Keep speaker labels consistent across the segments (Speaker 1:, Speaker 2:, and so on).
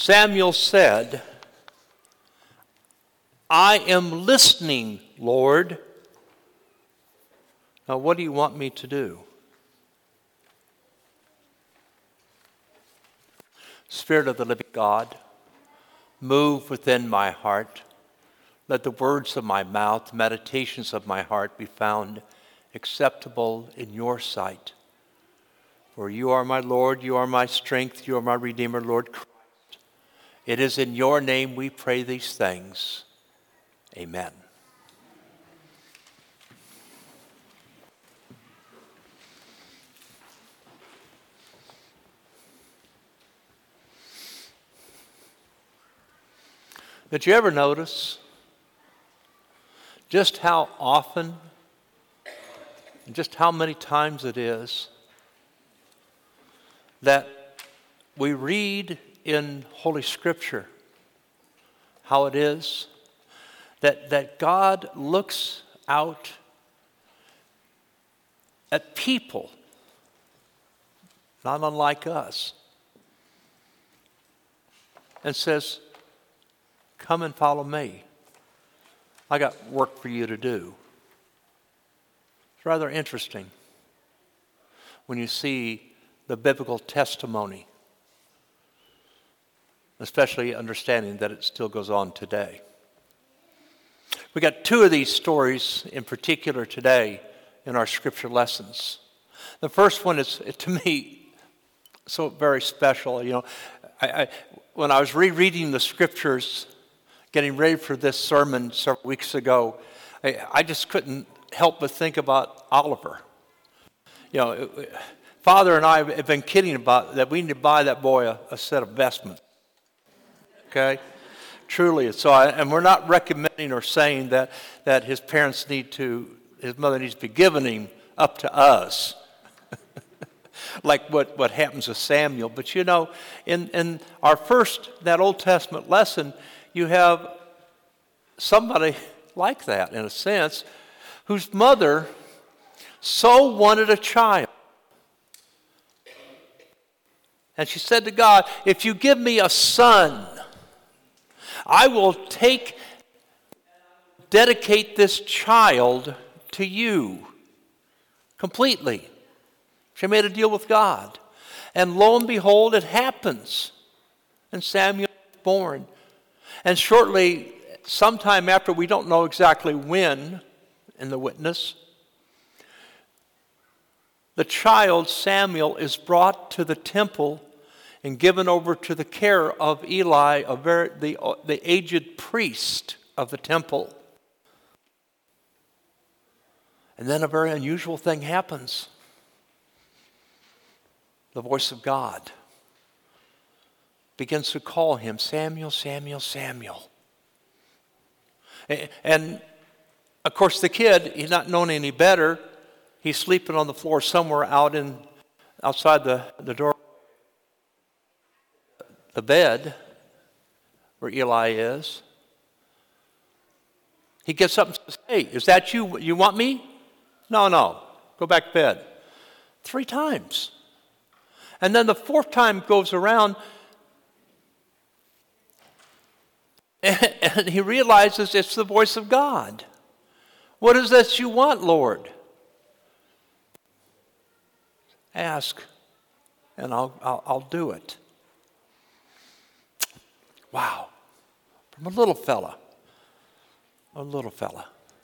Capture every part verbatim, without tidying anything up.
Speaker 1: Samuel said, I am listening, Lord. Now, what do you want me to do? Spirit of the living God, move within my heart. Let the words of my mouth, meditations of my heart be found acceptable in your sight. For you are my Lord, you are my strength, you are my Redeemer, Lord Christ. It is in your name we pray these things. Amen. Did you ever notice just how often and just how many times it is that we read in Holy Scripture how it is that, that God looks out at people not unlike us and says, come and follow me. I got work for you to do. It's rather interesting when you see the biblical testimony, especially understanding that it still goes on today. We got two of these stories in particular today in our scripture lessons. The first one is, to me, so very special. You know, I, I, when I was rereading the scriptures, getting ready for this sermon several weeks ago, I, I just couldn't help but think about Oliver. You know, it, Father and I have been kidding about that we need to buy that boy a, a set of vestments. Okay? Truly. So, I, and we're not recommending or saying that, that his parents need to, his mother needs to be giving him up to us. Like what, what happens with Samuel. But you know, in, in our first, that Old Testament lesson, you have somebody like that, in a sense, whose mother so wanted a child. And she said to God, if you give me a son, I will take, dedicate this child to you completely. She made a deal with God. And lo and behold, it happens. And Samuel is born. And shortly, sometime after, we don't know exactly when, in the witness, the child, Samuel, is brought to the temple and given over to the care of Eli, a very, the, the aged priest of the temple. And then a very unusual thing happens. The voice of God begins to call him, Samuel, Samuel, Samuel. And, of course, the kid, he's not known any better. He's sleeping on the floor somewhere out in outside the, the door, the bed where Eli is. He gets up and says, hey, is that you? You want me? No, no. Go back to bed. Three times. And then the fourth time goes around, and, and he realizes it's the voice of God. What is this you want, Lord? Ask, and I'll, I'll, I'll do it. Wow. From a little fella. A little fella.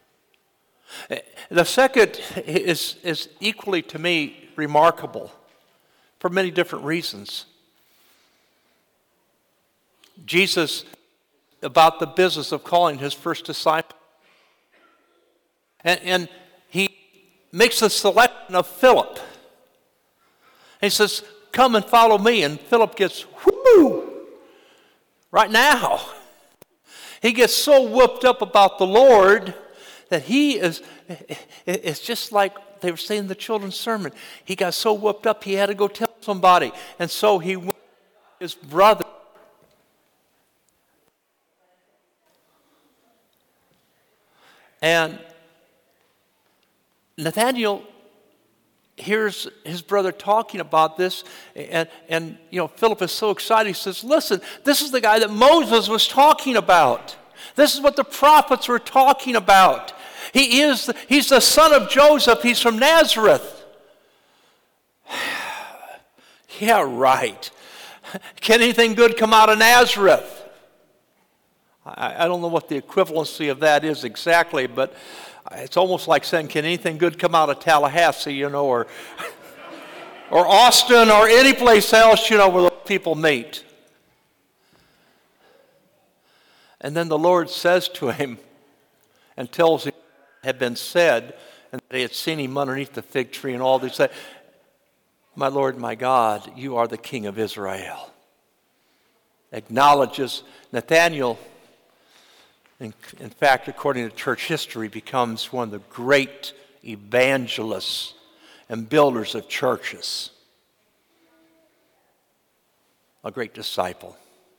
Speaker 1: The second is, is equally, to me, remarkable for many different reasons. Jesus, about the business of calling his first disciple. And, and he makes the selection of Philip. He says, come and follow me. And Philip gets, whoo, right now. He gets so whooped up about the Lord that he is, it's just like they were saying in the children's sermon. He got so whooped up he had to go tell somebody. And so he went to his brother. And Nathanael hears his brother talking about this, and, and you know, Philip is so excited. He says, listen, this is the guy that Moses was talking about. This is what the prophets were talking about. He is, the, he's the son of Joseph. He's from Nazareth. Yeah, right. Can anything good come out of Nazareth? I, I don't know what the equivalency of that is exactly, but it's almost like saying, can anything good come out of Tallahassee, you know, or, or Austin, or any place else, you know, where the people meet. And then the Lord says to him and tells him what had been said, and they had seen him underneath the fig tree and all this. Say, my Lord, my God, you are the King of Israel. Acknowledges Nathanael. In, in fact, according to church history, becomes one of the great evangelists and builders of churches. A great disciple.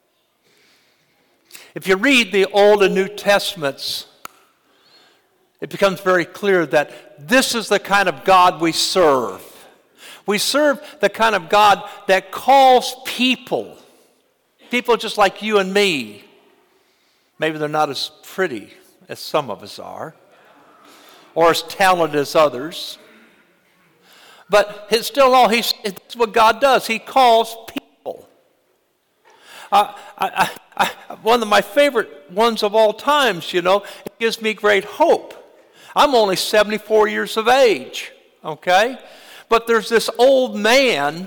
Speaker 1: If you read the Old and New Testaments, it becomes very clear that this is the kind of God we serve. We serve the kind of God that calls people, people just like you and me. Maybe they're not as pretty as some of us are, or as talented as others. But it's still all, he's, it's what God does. He calls people. Uh, I, I, I, one of my favorite ones of all times, you know, it gives me great hope. I'm only seventy-four years of age, okay? But there's this old man,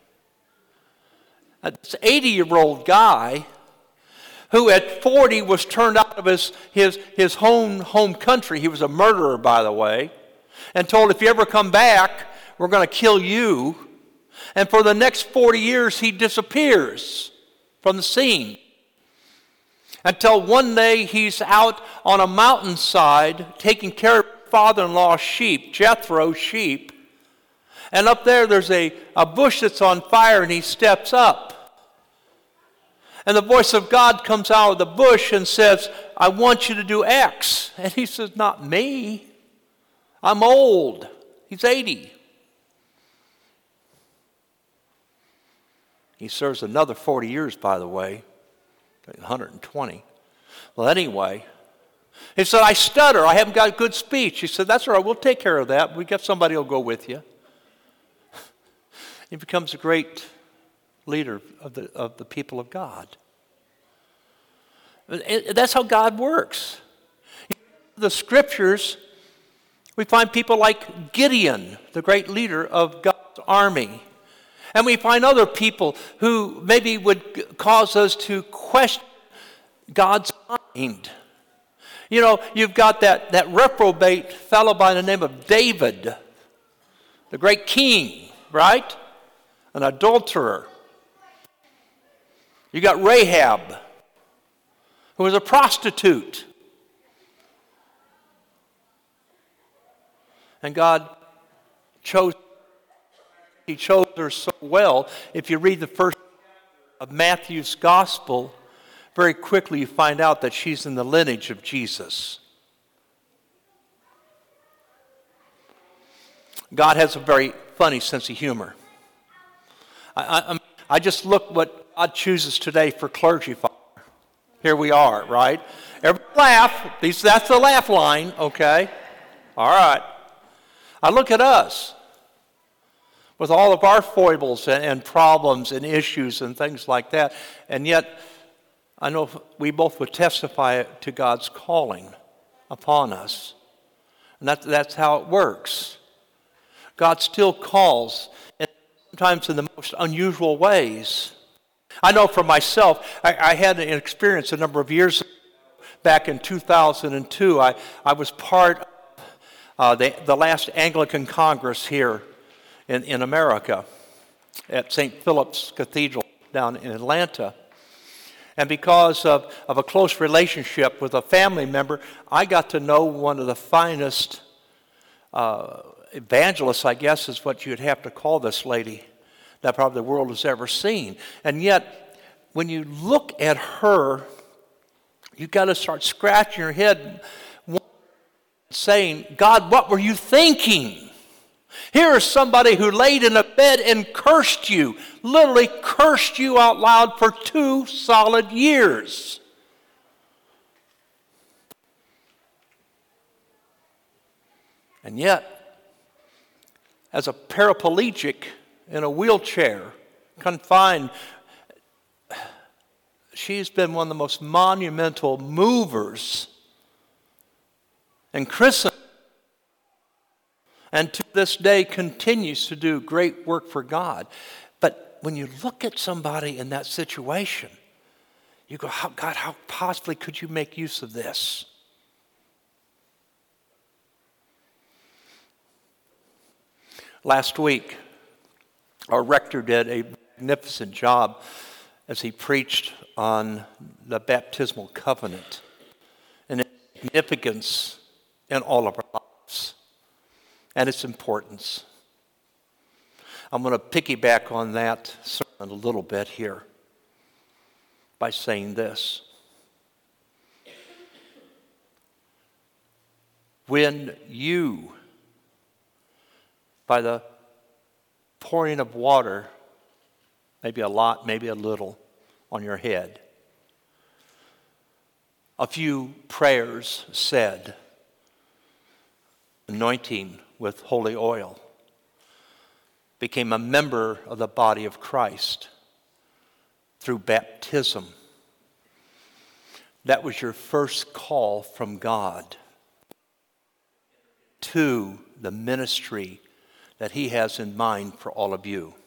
Speaker 1: this eighty-year-old guy, who at forty was turned out of his, his, his home, home country. He was a murderer, by the way, and told, if you ever come back, we're going to kill you. And for the next forty years, he disappears from the scene. Until one day he's out on a mountainside taking care of his father-in-law's sheep, Jethro's sheep. And up there, there's a, a bush that's on fire, and he steps up. And the voice of God comes out of the bush and says, I want you to do X. And he says, not me. I'm old. He's eighty. He serves another forty years, by the way, one hundred twenty. Well, anyway, he said, I stutter. I haven't got good speech. He said, that's all right. We'll take care of that. We got somebody who'll go with you. He becomes a great leader of the, of the people of God. That's how God works. In the scriptures, we find people like Gideon, the great leader of God's army. And we find other people who maybe would cause us to question God's mind. You know, you've got that, that reprobate fellow by the name of David, the great king, right? An adulterer. You got Rahab, who was a prostitute. And God chose, he chose her so well. If you read the first of Matthew's gospel, very quickly you find out that she's in the lineage of Jesus. God has a very funny sense of humor. I, I, I just look what God chooses today for clergy father. Here we are, right? Everybody laugh. These, that's the laugh line, okay? All right. I look at us with all of our foibles and, and problems and issues and things like that, and yet I know we both would testify to God's calling upon us. And that, that's how it works. God still calls, and sometimes in the most unusual ways. I know for myself, I, I had an experience a number of years ago, back in two thousand two. I, I was part of uh, the, the last Anglican Congress here in, in America at Saint Philip's Cathedral down in Atlanta. And because of, of a close relationship with a family member, I got to know one of the finest uh, evangelists, I guess is what you'd have to call this lady, that probably the world has ever seen. And yet, when you look at her, you've got to start scratching your head saying, God, what were you thinking? Here is somebody who laid in a bed and cursed you, literally cursed you out loud for two solid years. And yet, as a paraplegic in a wheelchair, confined, she's been one of the most monumental movers in Christendom, and to this day continues to do great work for God. But when you look at somebody in that situation, you go, how, God, how possibly could you make use of this? Last week, our rector did a magnificent job as he preached on the baptismal covenant and its significance in all of our lives and its importance. I'm going to piggyback on that sermon a little bit here by saying this. When you, by the pouring of water, maybe a lot, maybe a little, on your head, a few prayers said, anointing with holy oil, became a member of the body of Christ through baptism. That was your first call from God to the ministry that He has in mind for all of you.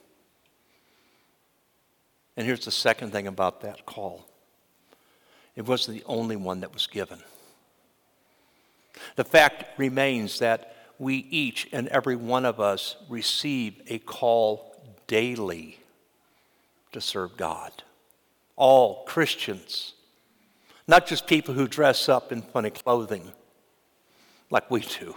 Speaker 1: And here's the second thing about that call. It wasn't the only one that was given. The fact remains that we each and every one of us receive a call daily to serve God. All Christians, not just people who dress up in funny clothing like we do,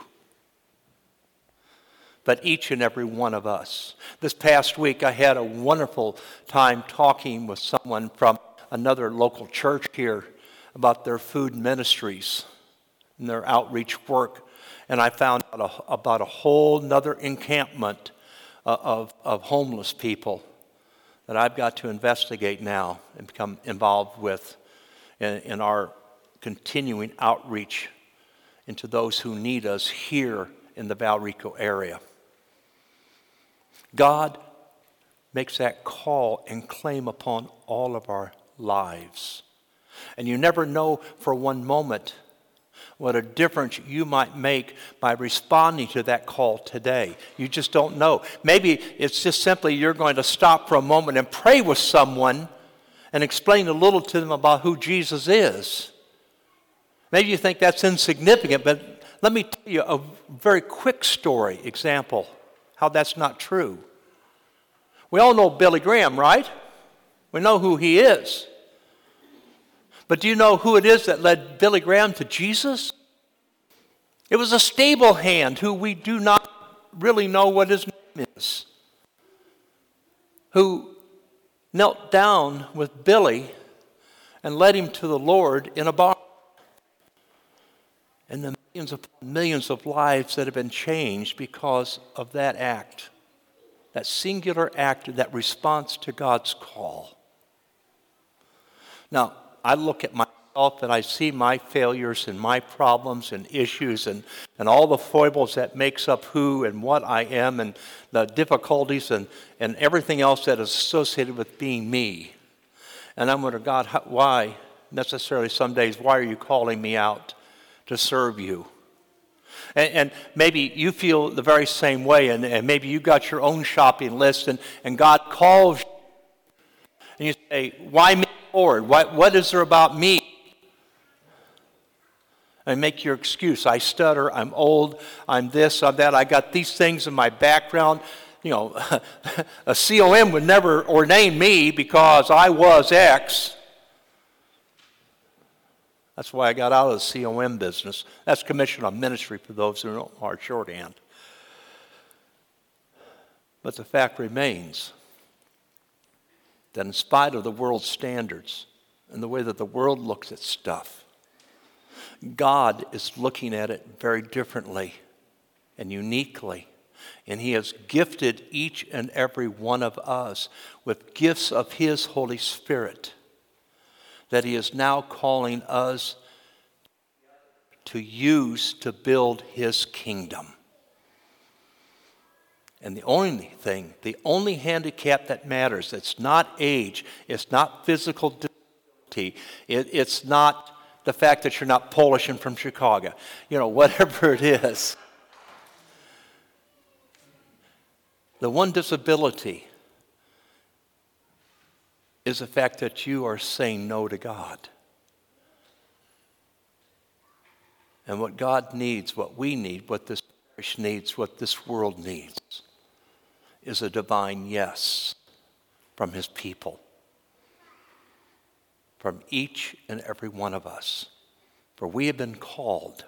Speaker 1: but each and every one of us. This past week, I had a wonderful time talking with someone from another local church here about their food ministries and their outreach work. And I found out a, about a whole nother encampment uh, of, of homeless people that I've got to investigate now and become involved with in, in our continuing outreach into those who need us here in the Valrico area. God makes that call and claim upon all of our lives. And you never know for one moment what a difference you might make by responding to that call today. You just don't know. Maybe it's just simply you're going to stop for a moment and pray with someone and explain a little to them about who Jesus is. Maybe you think that's insignificant, but let me tell you a very quick story example how that's not true. We all know Billy Graham, right? We know who he is. But do you know who it is that led Billy Graham to Jesus? It was a stable hand who we do not really know what his name is, who knelt down with Billy and led him to the Lord in a bar. And the millions of millions of lives that have been changed because of that act, that singular act, that response to God's call. Now, I look at myself and I see my failures and my problems and issues and, and all the foibles that makes up who and what I am and the difficulties and, and everything else that is associated with being me. And I'm wondering, God, how, why necessarily some days, why are you calling me out to serve you? And, and maybe you feel the very same way, and, and maybe you got your own shopping list, and, and God calls you, and you say, why me, Lord? What, what is there about me? And make your excuse. I stutter, I'm old, I'm this, I'm that, I got these things in my background. You know, a C O M would never ordain me because I was X. That's why I got out of the C O M business. That's Commission on Ministry for those who know our shorthand. But the fact remains that in spite of the world's standards and the way that the world looks at stuff, God is looking at it very differently and uniquely. And he has gifted each and every one of us with gifts of his Holy Spirit that he is now calling us to use to build his kingdom. And the only thing, the only handicap that matters, it's not age, it's not physical disability, it, it's not the fact that you're not Polish and from Chicago, you know, whatever it is. The one disability is the fact that you are saying no to God. And what God needs, what we need, what this parish needs, what this world needs, is a divine yes from his people, from each and every one of us. For we have been called.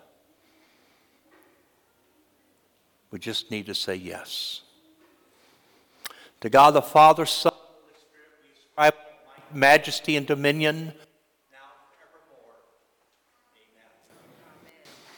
Speaker 1: We just need to say yes. To God the Father, Son, and Holy Spirit, we ascribe majesty and dominion,